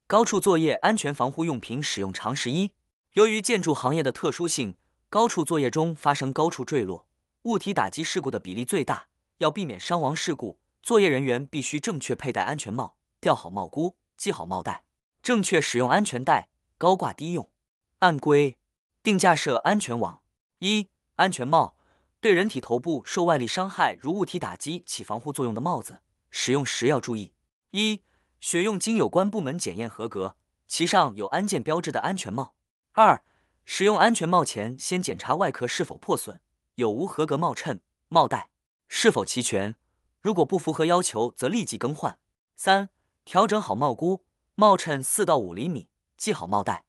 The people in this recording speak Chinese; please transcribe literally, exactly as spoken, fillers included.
高处作业安全防护用品使用常识一：由于建筑行业的特殊性，高处作业中发生高处坠落、物体打击事故的比例最大。要避免伤亡事故，作业人员必须正确佩戴安全帽，吊好帽箍，系好帽带，正确使用安全带，高挂低用。按规定架设安全网。一、安全帽对人体头部受外力伤害如物体打击起防护作用的帽子，使用时要注意：一、选用经有关部门检验合格，其上有安检标志的安全帽。二、使用安全帽前先检查外壳是否破损，有无合格帽衬、帽带是否齐全，如果不符合要求，则立即更换。三、调整好帽箍、帽衬四到五厘米，系好帽带。